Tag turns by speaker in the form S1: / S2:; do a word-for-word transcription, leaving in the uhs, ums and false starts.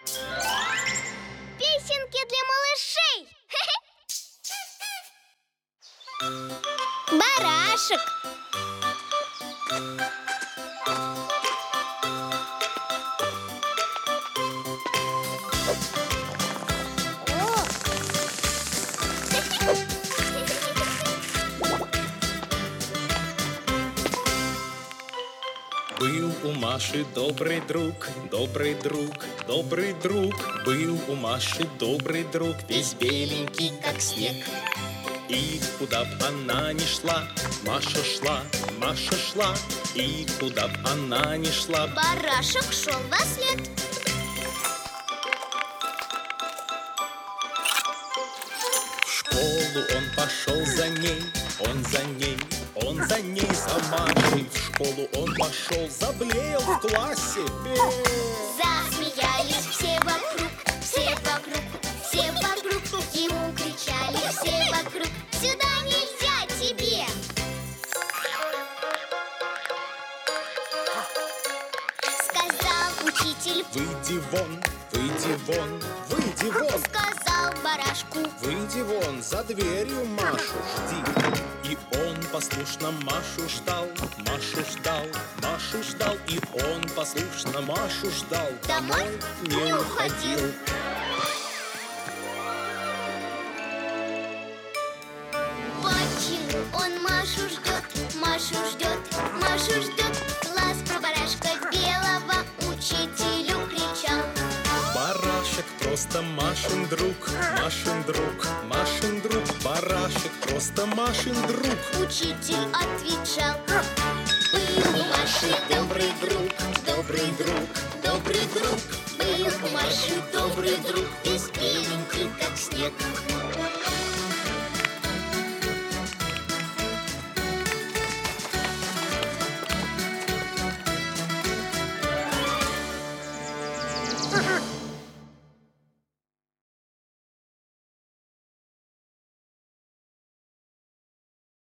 S1: Песенки для малышей. Барашек.
S2: Был у Маши добрый друг, добрый друг, добрый друг. Был у Маши добрый друг, весь беленький, как снег. И куда б она ни шла, Маша шла, Маша шла. И куда б она ни шла,
S1: барашек шел вослед.
S2: В школу он пошел за ней, он за ней, он за ней, за Машей. В школу он пошел, заблеял в классе.
S1: Засмеялись все вокруг, все вокруг, все вокруг. Ему кричали все вокруг: сюда нельзя тебе! Сказал учитель:
S2: выйди вон, выйди вон, выйди вон.
S1: Сказал барашку:
S2: выйди вон, за дверью Машу жди. И он послушно Машу ждал, Машу ждал, Машу ждал. И он послушно Машу ждал,
S1: домой
S2: не уходил.
S1: Почему он Машу ждет, Машу ждет, Машу ждет? Глаз про барашка белого учителю кричал:
S2: барашек просто Машин друг, Машин друг, Машин друг. Барашек просто Машин друг.
S1: Учитель отвечал: был у Маши добрый друг, добрый друг, добрый друг. Был у Маши добрый друг, весь беленький, как снег.